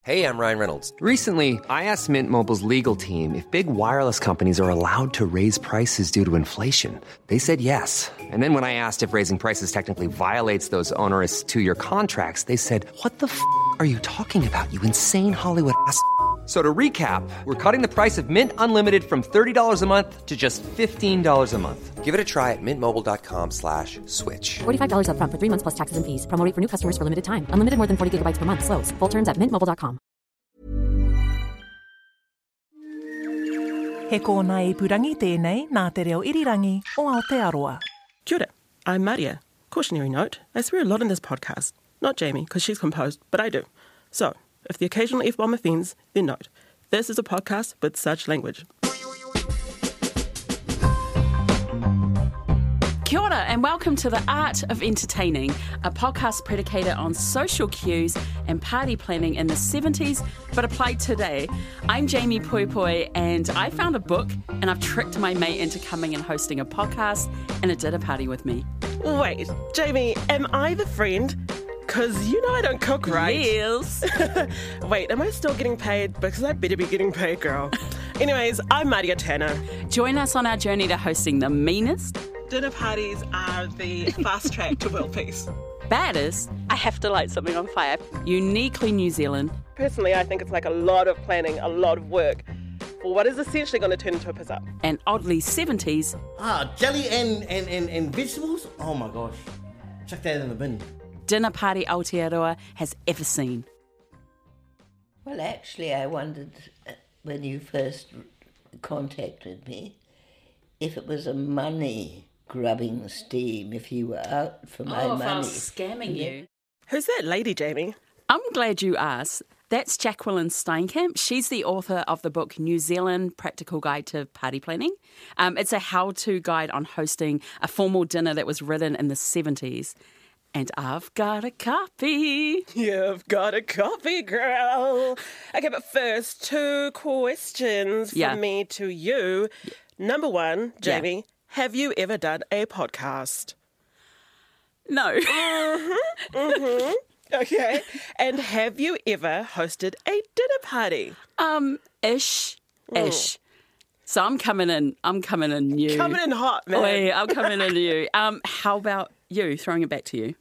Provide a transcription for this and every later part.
Hey, I'm Ryan Reynolds. Recently, I asked Mint Mobile's legal team if big wireless companies are allowed to raise prices due to inflation. They said yes. And then when I asked if raising prices technically violates those onerous two-year contracts, they said, "What the f*** are you talking about, you insane Hollywood ass?" So to recap, we're cutting the price of Mint Unlimited from $30 a month to just $15 a month. Give it a try at mintmobile.com/switch. $45 up front for 3 months plus taxes and fees. Promo rate for new customers for limited time. Unlimited more than 40 gigabytes per month. Slows full terms at mintmobile.com. He kōna ipurangi tēnei nā te reo irirangi o Aotearoa. Kia ora, I'm Maria. Cautionary note, I swear a lot in this podcast. Not Jamie, because she's composed, but I do. So, if the occasional F-bomb offends, then note. This is a podcast with such language. Kia ora and welcome to The Art of Entertaining, a podcast predicated on social cues and party planning in the 70s, but applied today. I'm Jamie Pui Pui and I found a book and I've tricked my mate into coming and hosting a podcast and a dinner party with me. Wait, Jamie, am I the friend? Because you know I don't cook, right? Yes. Wait, am I still getting paid? Because I better be getting paid, girl. Anyways, I'm Maria Turner. Join us on our journey to hosting the meanest, Dinner parties are the fast track to world peace. baddest, I have to light something on fire, uniquely New Zealand, Personally, I think it's like a lot of planning, a lot of work for what is essentially going to turn into a piss-up. and oddly 70s, Jelly and vegetables? Oh my gosh. Chuck that in the bin. dinner party Aotearoa has ever seen. Well, actually, I wondered when you first contacted me if it was a money-grubbing scheme, if you were out for my money. Scamming you. Who's that lady, Jamie? I'm glad you asked. That's Jacqueline Steinkamp. She's the author of the book New Zealand Practical Guide to Party Planning. It's a how-to guide on hosting a formal dinner that was written in the 70s. And I've got a copy. You've got a copy, girl. Okay, but first, 2 questions from me to you. Number 1, Jamie, have you ever done a podcast? No. Okay. And have you ever hosted a dinner party? Ish. So I'm coming in new. Coming in hot, man. Oi, I'm coming in new. How about you? Throwing it back to you.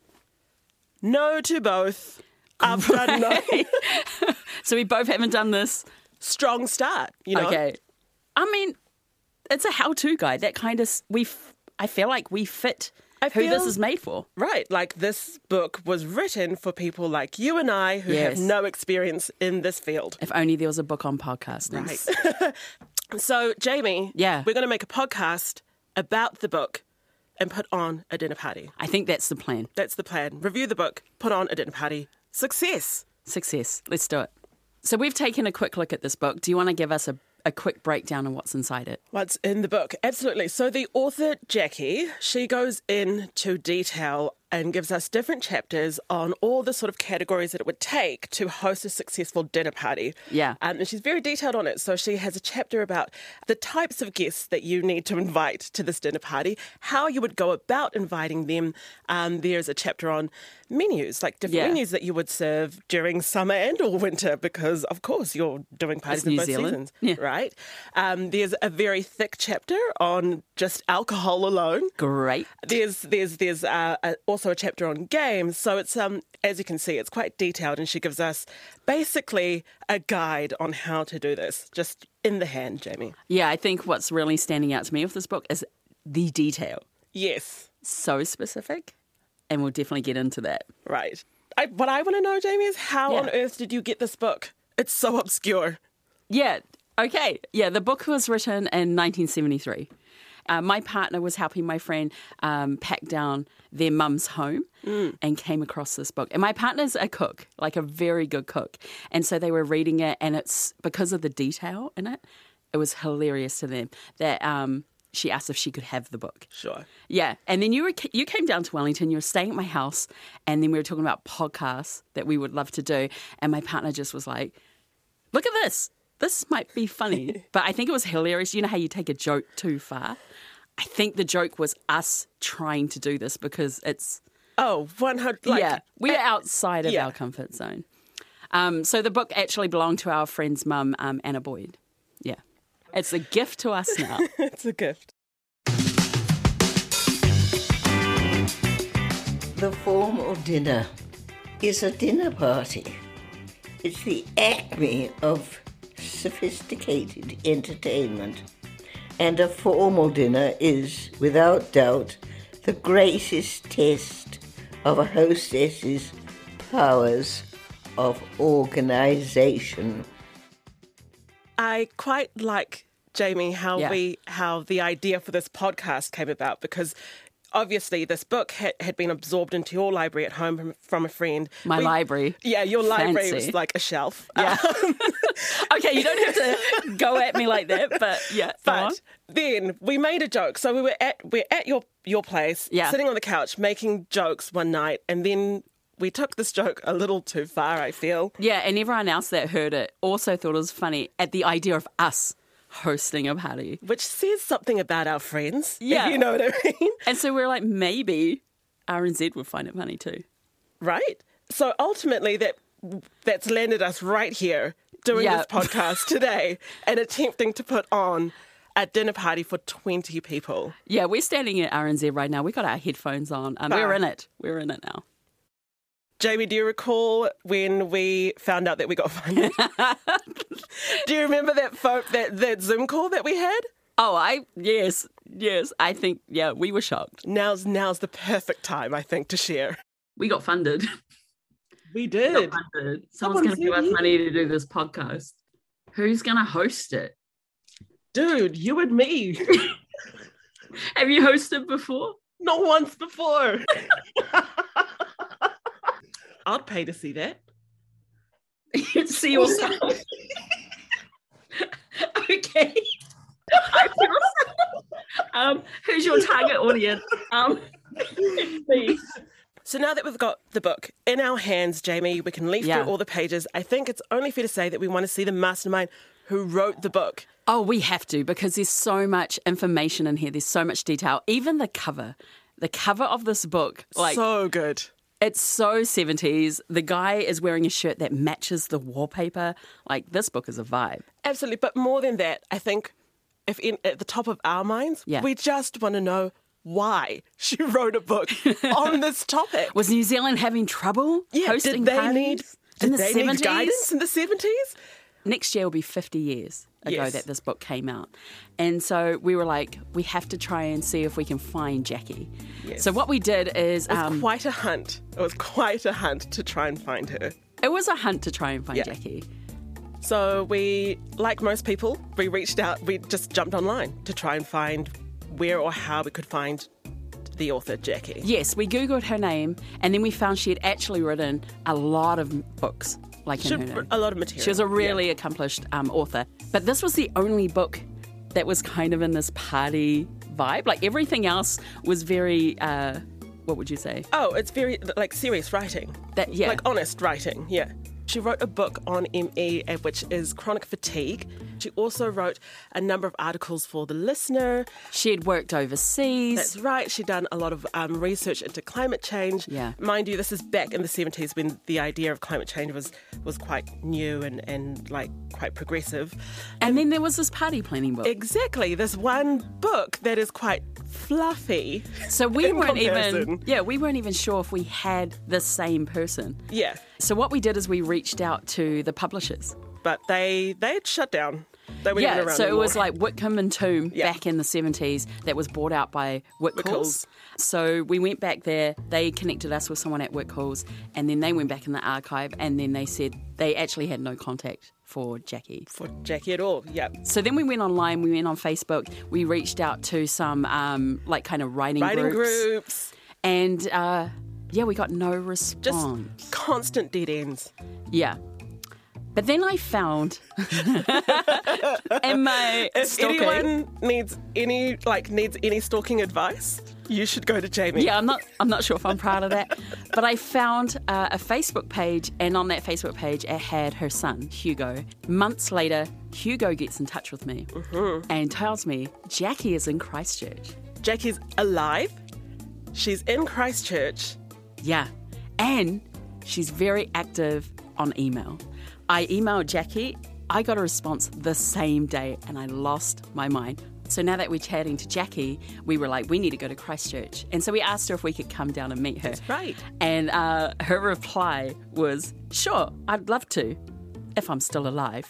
No to both. I've done no. So we both haven't done this. Strong start, you know? Okay. I mean, it's a how-to guide. That kind of, I feel like we fit who this is made for. Right, like this book was written for people like you and I who have no experience in this field. If only there was a book on podcasting. Right. So, Jamie, we're going to make a podcast about the book and put on a dinner party. I think that's the plan. That's the plan. Review the book, put on a dinner party. Success. Let's do it. So we've taken a quick look at this book. Do you want to give us a quick breakdown of what's inside it? What's in the book? Absolutely. So the author, Jackie, she goes into detail and gives us different chapters on all the sort of categories that it would take to host a successful dinner party. Yeah. And she's very detailed on it. So she has a chapter about the types of guests that you need to invite to this dinner party, how you would go about inviting them. There's a chapter on menus, like different menus that you would serve during summer and or winter, because of course you're doing parties in both seasons, right? There's a very thick chapter on just alcohol alone. Great. There's also a chapter on games. So it's, as you can see, it's quite detailed, and she gives us basically a guide on how to do this, just in the hand, Jamie. Yeah, I think what's really standing out to me with this book is the detail. Yes. So specific, and we'll definitely get into that. Right. What I want to know, Jamie, is how on earth did you get this book? It's so obscure. Yeah. Okay. Yeah, the book was written in 1973. My partner was helping my friend pack down their mum's home and came across this book. And my partner's a cook, like a very good cook. And so they were reading it, and it's because of the detail in it, it was hilarious to them that she asked if she could have the book. Sure. Yeah. And then you came down to Wellington, you were staying at my house, and then we were talking about podcasts that we would love to do. And my partner just was like, look at this. This might be funny. But I think it was hilarious. You know how you take a joke too far? I think the joke was us trying to do this because it's... Oh, 100... Like, we're outside of our comfort zone. So the book actually belonged to our friend's mum, Anna Boyd. Yeah. It's a gift to us now. It's a gift. The formal dinner is a dinner party. It's the acme of sophisticated entertainment. And a formal dinner is, without doubt, the greatest test of a hostess's powers of organisation. I quite like, Jamie, how Yeah. how the idea for this podcast came about, because obviously this book had been absorbed into your library at home from a friend. My library. Yeah, your library Fancy. was like a shelf. Yeah. Okay, you don't have to go at me like that, but yeah. go on. But then we made a joke. So we're at your place, Yeah. sitting on the couch, making jokes one night, and then we took this joke a little too far, I feel. Yeah, and everyone else that heard it also thought it was funny at the idea of us hosting a party. Which says something about our friends, Yeah. if you know what I mean. And so we're like, maybe RNZ would find it funny too. Right? So ultimately that's landed us right here doing Yeah. this podcast today and attempting to put on a dinner party for 20 people. Yeah, we're standing at RNZ right now. We got our headphones on. We're in it. We're in it now. Jamie, do you recall when we found out that we got funded? Do you remember that Zoom call that we had? Oh, yes. I think, yeah, we were shocked. Now's the perfect time, I think, to share. We got funded. We did. Someone's Someone going to give said us you- money to do this podcast. Who's going to host it? Dude, you and me. Have you hosted before? Not once before. I'd pay to see that. You'd see yourself. Okay. Who's your target audience? Me. So now that we've got the book in our hands, Jamie, we can leaf Yeah. through all the pages. I think it's only fair to say that we want to see the mastermind who wrote the book. Oh, we have to, because there's so much information in here. There's so much detail. Even the cover of this book, like, So good. it's so 70s. The guy is wearing a shirt that matches the wallpaper. Like, this book is a vibe. Absolutely. But more than that, I think at the top of our minds, Yeah. we just want to know why she wrote a book on this topic. Was New Zealand having trouble hosting did they parties need in the did they 70s? need guidance in the 70s? Next year will be 50 years ago Yes. that this book came out. And so we were like, we have to try and see if we can find Jackie. Yes. So what we did is... It was quite a hunt. It was quite a hunt to try and find her. it was a hunt to try and find Yeah. Jackie. So we, like most people, we reached out, we just jumped online to try and find where or how we could find the author, Jackie. Yes, we Googled her name, and then we found she had actually written a lot of books, like in her name. A lot of material. She was a really accomplished author. But this was the only book that was kind of in this party vibe. Like, everything else was very, what would you say? Oh, it's very, like, serious writing. Yeah. Like, honest writing, yeah. She wrote a book on ME, which is chronic fatigue. She also wrote a number of articles for The Listener. She had worked overseas. That's right. She'd done a lot of research into climate change. Yeah. Mind you, this is back in the 70s when the idea of climate change was quite new and like quite progressive. And then there was this party planning book. Exactly. This one book that is quite fluffy. So we in weren't comparison. we weren't even sure if we had the same person. Yeah. So what we did is we reached out to the publishers. But they had shut down. They weren't even Yeah, around so it anymore. was like Whitcomb and Tomb Yeah. back in the 70s that was bought out by Whitcoulls. Whitcoulls. So we went back there, they connected us with someone at Whitcoulls, and then they went back in the archive, and then they said they actually had no contact for Jackie. for Jackie at all. Yeah. So then we went online, we went on Facebook, we reached out to some like kind of writing Groups. and we got no response. Just constant dead ends. Yeah. But then I found in my If stalking. anyone needs any stalking advice, you should go to Jamie. Yeah, I'm not sure if I'm proud of that. But I found a Facebook page, and on that Facebook page, it had her son, Hugo. Months later, Hugo gets in touch with me and tells me Jackie is in Christchurch. Jackie's alive. She's in Christchurch. Yeah. And she's very active on email. I emailed Jackie. I got a response the same day and I lost my mind. So now that we're chatting to Jackie, we were like, we need to go to Christchurch. And so we asked her if we could come down and meet her. That's right. And her reply was, sure, I'd love to, if I'm still alive.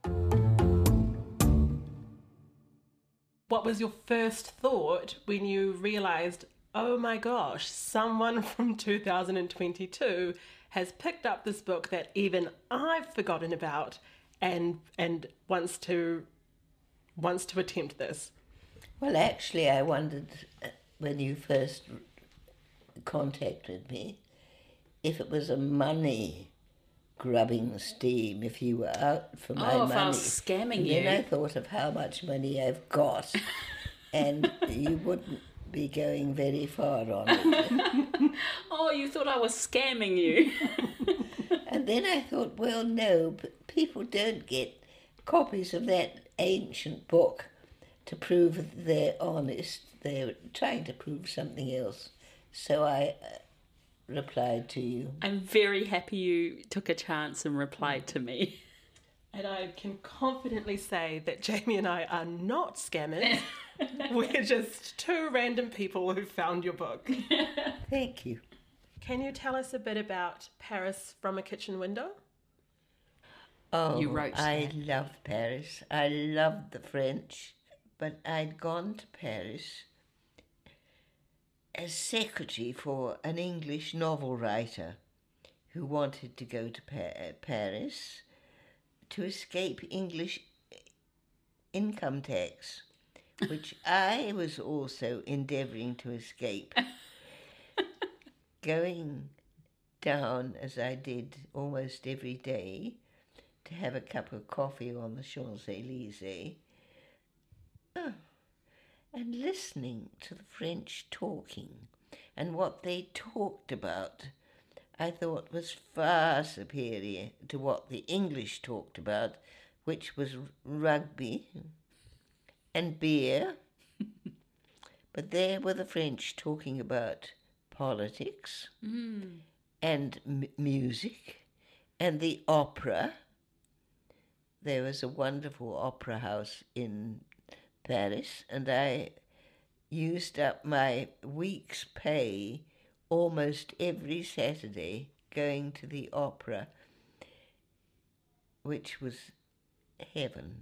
What was your first thought when you realised, oh my gosh, someone from 2022 has picked up this book that even I've forgotten about and wants to attempt this? Well, actually, I wondered when you first contacted me if it was a money grubbing scheme, if you were out for my money. If I was scamming and you. Then I thought of how much money I've got, and you wouldn't be going very far on it. Oh, you thought I was scamming you. And then I thought, well, no, but people don't get copies of that ancient book to prove they're honest. They're trying to prove something else. So I replied to you. I'm very happy you took a chance and replied to me. And I can confidently say that Jamie and I are not scammers. We're just two random people who found your book. Thank you. Can you tell us a bit about Paris from a Kitchen Window? Oh, You wrote I that. love Paris. I loved the French, but I'd gone to Paris as secretary for an English novel writer who wanted to go to Paris to escape English income tax, which I was also endeavouring to escape. Going down, as I did almost every day, to have a cup of coffee on the Champs-Élysées, and listening to the French talking, and what they talked about, I thought was far superior to what the English talked about, which was rugby and beer. But there were the French talking about politics and music and the opera. There was a wonderful opera house in Paris, and I used up my week's pay almost every Saturday going to the opera, which was heaven.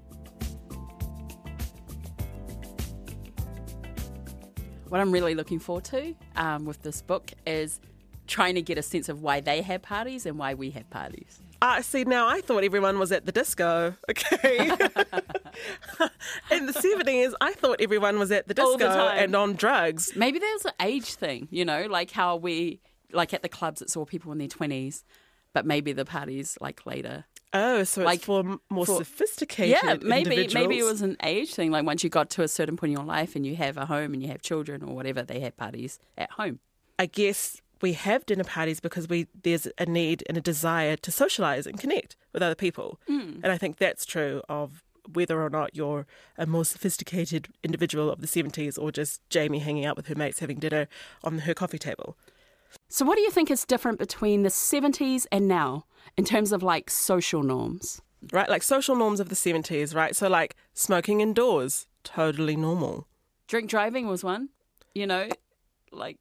What I'm really looking forward to with this book is trying to get a sense of why they have parties and why we have parties. See, now I thought everyone was at the disco, okay? In the 70s, I thought everyone was at the All the disco time. and on drugs. Maybe there's an age thing, you know, like how we, like at the clubs, it's all people in their 20s, but maybe the parties like later. Oh, so Like, it's for more sophisticated Yeah, maybe individuals. it was an age thing. Like once you got to a certain point in your life and you have a home and you have children or whatever, they have parties at home. I guess we have dinner parties because there's a need and a desire to socialise and connect with other people. And I think that's true of whether or not you're a more sophisticated individual of the 70s or just Jamie hanging out with her mates having dinner on her coffee table. So what do you think is different between the 70s and now in terms of like social norms? Right, like social norms of the 70s, right? So like smoking indoors, totally normal. Drink driving was one, you know, like...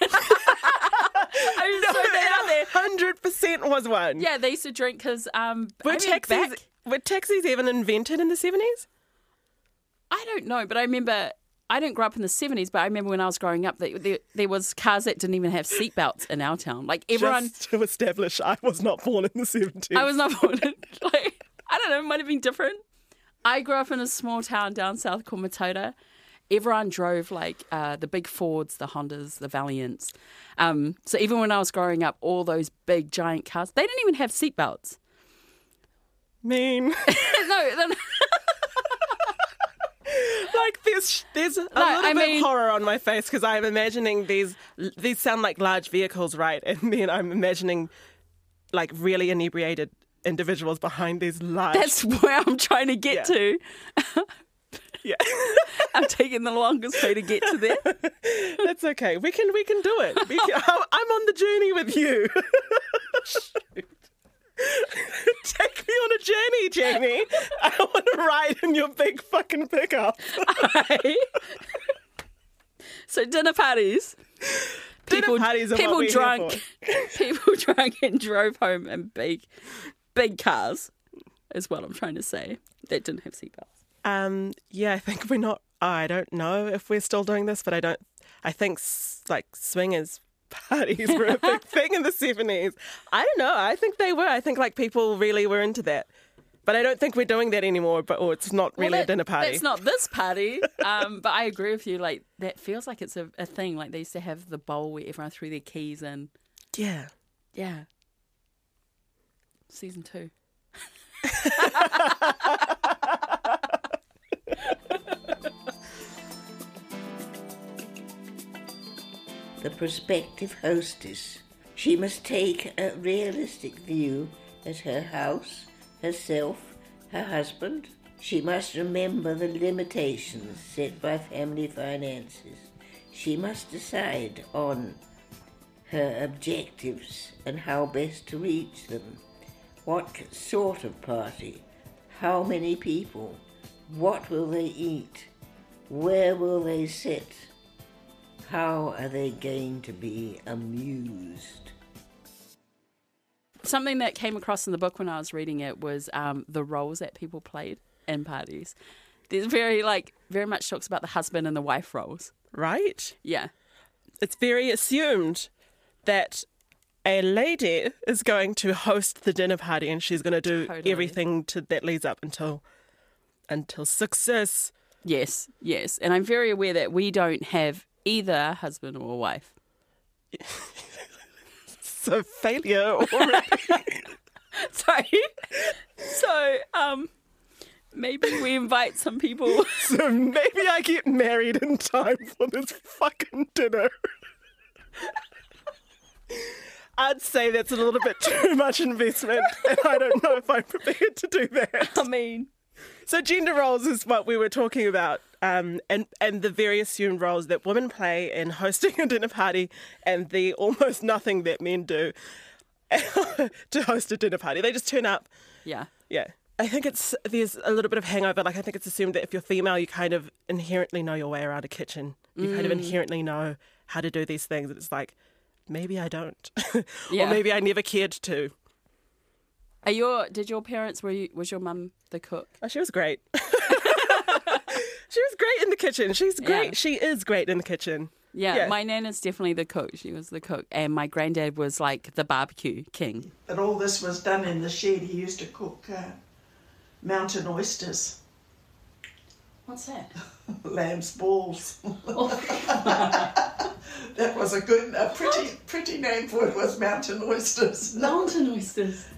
I'm No, so bad out there. 100% was one. Yeah, they used to drink because... Were taxis even invented in the 70s? I don't know, but I remember... I didn't grow up in the 70s, but I remember when I was growing up, there was cars that didn't even have seatbelts in our town. Like everyone... Just to establish I was not born in the 70s. I was not born in... Like, I don't know, it might have been different. I grew up in a small town down south called Matota. Everyone drove like the big Fords, the Hondas, the Valiants. So even when I was growing up, all those big giant cars, they didn't even have seatbelts. Mean. No, Like there's a little bit of horror on my face because I'm imagining these sound like large vehicles, right? And then I'm imagining like really inebriated individuals behind these large... that's where I'm trying to get to. Yeah. I'm taking the longest way to get to there. That's okay. We can do it. I'm on the journey with you. Jamie. I want to ride in your big fucking pickup. So dinner parties. Dinner parties are people what we're drunk. here People drunk and drove home in big cars, is what I'm trying to say. That didn't have seatbelts. Yeah, I think we're not. I don't know if we're still doing this, but I think like swingers parties were a big thing in the 70s. I don't know. I think they were. I think like people really were into that. But I don't think we're doing that anymore. Or it's not really a dinner party. It's not this party. But I agree with you. Like that feels like it's a thing. Like they used to have the bowl where everyone threw their keys in. Yeah. Yeah. Season 2. The prospective hostess. She must take a realistic view at her house, herself, her husband. She must remember the limitations set by family finances. She must decide on her objectives and how best to reach them. What sort of party? How many people? What will they eat? Where will they sit? How are they going to be amused? Something that came across in the book when I was reading it was the roles that people played in parties. There's very much talks about the husband and the wife roles. Right? Yeah. It's very assumed that a lady is going to host the dinner party and she's going to do everything that leads up until success. Yes. And I'm very aware that we don't have either a husband or a wife. So failure already. Sorry. So, maybe we invite some people. So maybe I get married in time for this fucking dinner. I'd say that's a little bit too much investment, and I don't know if I'm prepared to do that. I mean, so gender roles is what we were talking about, and the very assumed roles that women play in hosting a dinner party, and the almost nothing that men do to host a dinner party. They just turn up. Yeah. I think there's a little bit of hangover. Like I think it's assumed that if you're female, you kind of inherently know your way around a kitchen. You kind of inherently know how to do these things. It's like, maybe I don't, or maybe I never cared to. Did your parents? Was your mum the cook? Oh, she was great. She was great in the kitchen. She's great. Yeah. She is great in the kitchen. Yeah, my nana's definitely the cook. She was the cook. And my granddad was like the barbecue king. But all this was done in the shed. He used to cook mountain oysters. What's that? Lamb's balls. That was a pretty name for it, was mountain oysters. Mountain oysters.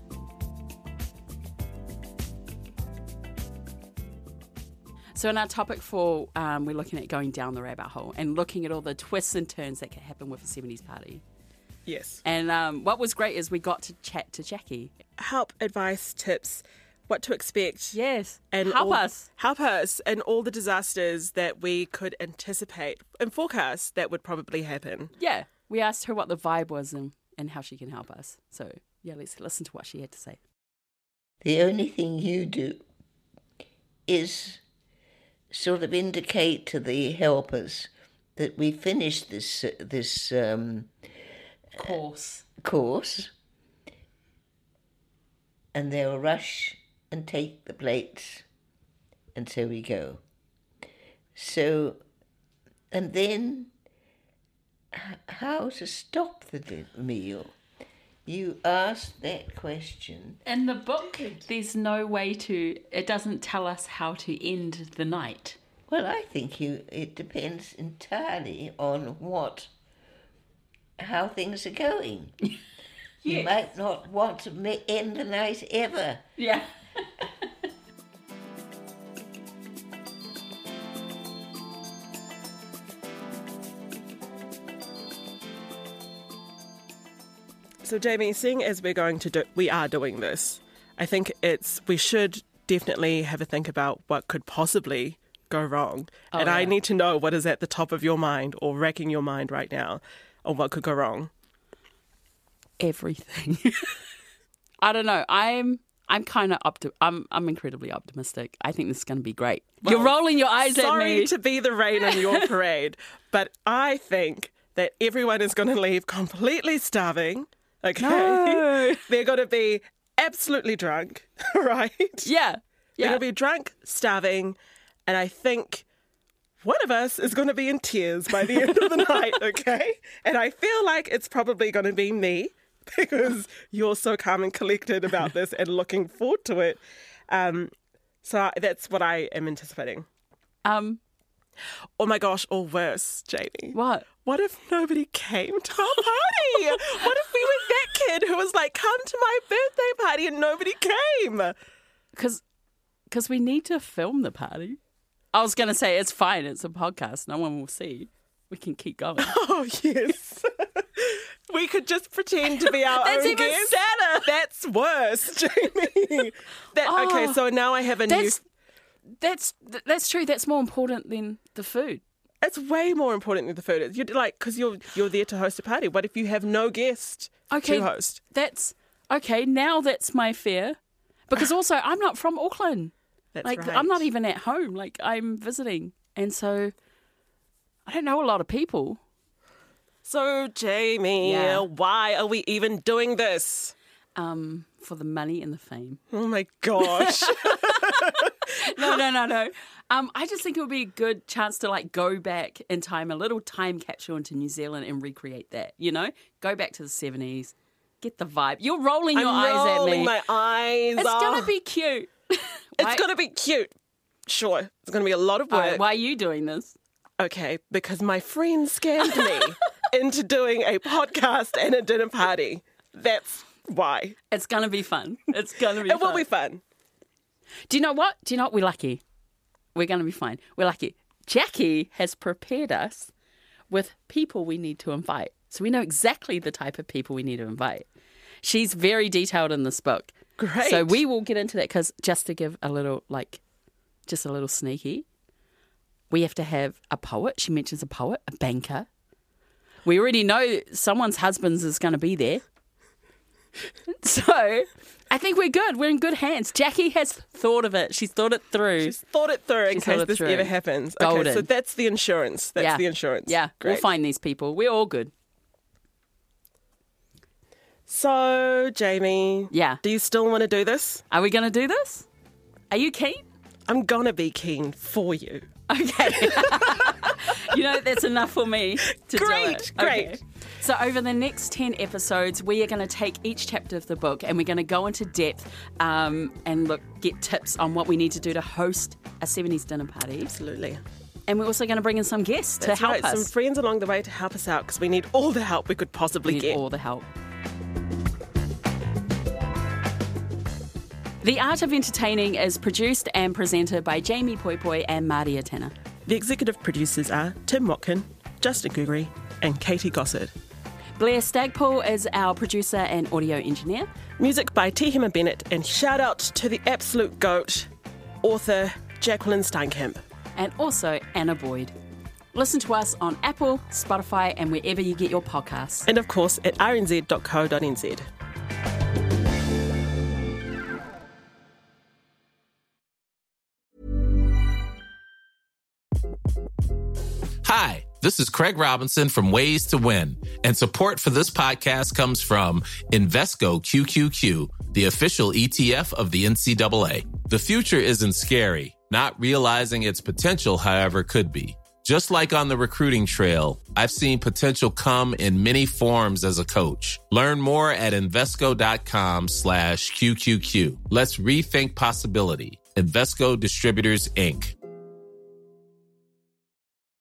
So in our topic for, we're looking at going down the rabbit hole and looking at all the twists and turns that can happen with a 70s party. Yes. And what was great is we got to chat to Jackie. Help, advice, tips, what to expect. Yes. And help us. Help us and all the disasters that we could anticipate and forecast that would probably happen. Yeah. We asked her what the vibe was and how she can help us. So, yeah, let's listen to what she had to say. The only thing you do is sort of indicate to the helpers that we finished this course, and they'll rush and take the plates, and so we go. So, and then how to stop the meal? You asked that question. In the book, there's no way it doesn't tell us how to end the night. Well, I think it depends entirely on how things are going. Yes. You might not want to end the night ever. Yeah. So, Jamie, seeing as we are doing this, I think we should definitely have a think about what could possibly go wrong. I need to know what is at the top of your mind or racking your mind right now on what could go wrong. Everything. I don't know. I'm I'm kind of I'm incredibly optimistic. I think this is going to be great. You're rolling your eyes at me. Sorry to be the rain on your parade, but I think that everyone is going to leave completely starving. Okay, No. They're going to be absolutely drunk, right? Yeah. They're Yeah. going to be drunk, starving, and I think one of us is going to be in tears by the end of the night, okay? And I feel like it's probably going to be me because you're so calm and collected about this and looking forward to it. So that's what I am anticipating. Oh my gosh, or worse, Jamie. What? What if nobody came to our party? What if we were that kid who was like, come to my birthday party and nobody came? Because we need to film the party. I was going to say, it's fine. It's a podcast. No one will see. We can keep going. Oh, yes. We could just pretend to be our That's own even guest. sadder. That's worse, Jamie. Okay, so now I have a new... That's true. That's more important than the food. It's way more important than the food. You're like, because you're there to host a party. What if you have no guest to host? That's okay. Now that's my fear, because also I'm not from Auckland. That's like right. I'm not even at home. Like I'm visiting, and so I don't know a lot of people. So Jamie, Yeah. why are we even doing this? For the money and the fame. Oh my gosh. No. I just think it would be a good chance to like go back in time, a little time capsule into New Zealand and recreate that. You know, go back to the 70s, get the vibe. You're rolling your eyes at me. rolling my eyes. It's gonna be cute. It's going to be cute. Sure. It's going to be a lot of work. Why are you doing this? Okay, because my friend scammed me into doing a podcast and a dinner party. That's why. It's gonna be fun. It's gonna be. It will be fun. Do you know what? We're lucky. We're gonna be fine. We're lucky. Jackie has prepared us with people we need to invite, so we know exactly the type of people we need to invite. She's very detailed in this book. Great. So we will get into that because just to give a little, just a little sneaky, we have to have a poet. She mentions a poet, a banker. We already know someone's husband is going to be there. So I think we're good. We're in good hands. Jackie has thought of it. She's thought it through. She's thought it through in She's thought case it this through. ever happens. Golden. Okay, so that's the insurance. That's the insurance. Yeah, Great. we'll find these people. We're all good. So, Jamie. Yeah. Do you still want to do this? Are we going to do this? Are you keen? I'm going to be keen for you. Okay. That's enough for me to do it. Great. Okay. So over the next 10 episodes, we are going to take each chapter of the book and we're going to go into depth and get tips on what we need to do to host a 70s dinner party. Absolutely. And we're also going to bring in some guests That's to help right. us. Some friends along the way to help us out because we need all the help we could possibly We need get. all the help. The Art of Entertaining is produced and presented by Jamie Poipoi and Maria Tanner. The executive producers are Tim Watkin, Justin Gregory, and Katie Gossard. Blair Stagpool is our producer and audio engineer. Music by Tehima Bennett, and shout out to the absolute goat, author Jacqueline Steinkamp. And also Anna Boyd. Listen to us on Apple, Spotify, and wherever you get your podcasts. And of course at rnz.co.nz. Hi, this is Craig Robinson from Ways to Win, and support for this podcast comes from Invesco QQQ, the official ETF of the NCAA. The future isn't scary. Not realizing its potential, however, could be. Just like on the recruiting trail, I've seen potential come in many forms as a coach. Learn more at Invesco.com/QQQ. Let's rethink possibility. Invesco Distributors, Inc.